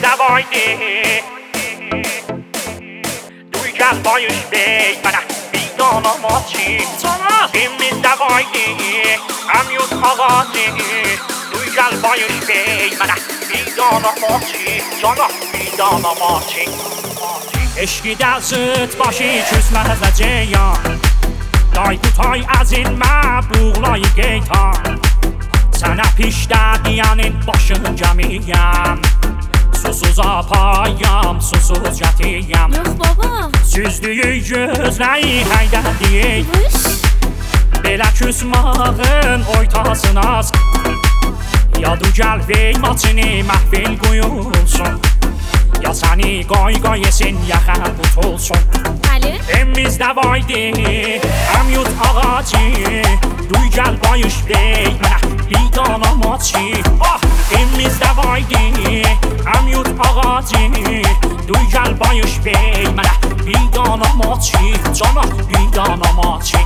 Evimizde vaydi Duy gel bayış bey bana bir danama çiğ Evimizde vaydi Emyut ağacı Duy gel bayış bey bana bir danama çiğ Cana bir danama çiğ Eşkide zıt başı küsmez ceyan Day tutay əzilmə buğlayı qeytan Sənə pişdə deyənin başını gəmiyəm Susuz apayam, susuz yatiyəm Yox baba Süzdüyü gözləyi həydə deyil Belə küsmağın oytasına Yadu gəl vey maçını məhvil qoyulsun Ya səni qoy yesin ya xəl tutulsun Bəli Evimizdə vaydi Əmyut ağacı Duy gəl bayış bey mənə bir danama çi Evimizdə vaydi Əmyut ağacı Duy gəl bayış bey mənə bir danama çi Cana bir danama çi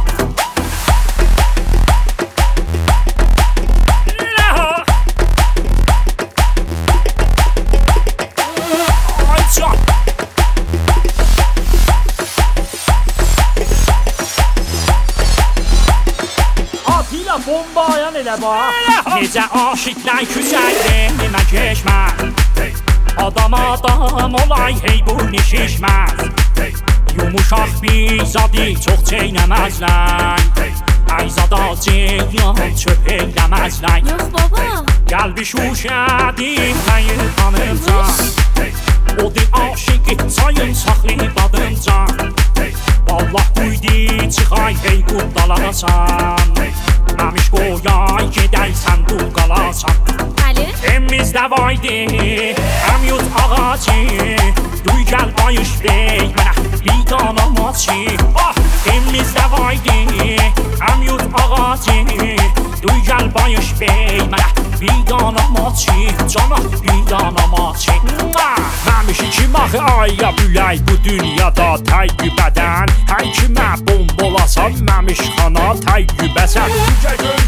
Bombayan elə bax Necə aşiqlər küçəkdə keçməz Adam olay hey bu nişişməz Yumuşaq bir zadı çox çeynəməzlər Əyzada ceyan çöp eyləməzlər Yox baba Qəlbi şuşədir təyir tanımcan O di aşiqi çayın saxlı badımcan Vallah duydi çıxay hey qurdalasan Məmiş qoyay gedəysən dul qalasan Bəli Evimizdə vaydi Əmyut ağacı Duy gəl bayış bey mənə bir danama çi Evimizdə vaydi Əmyut ağacı Duy gəl bayış bey mənə bir danama çi Cana bir danama çi Məmiş kim axı aya bülək bu dünyada təyyübədən Hər kimə bombolasan məmiş xana təyyübəsən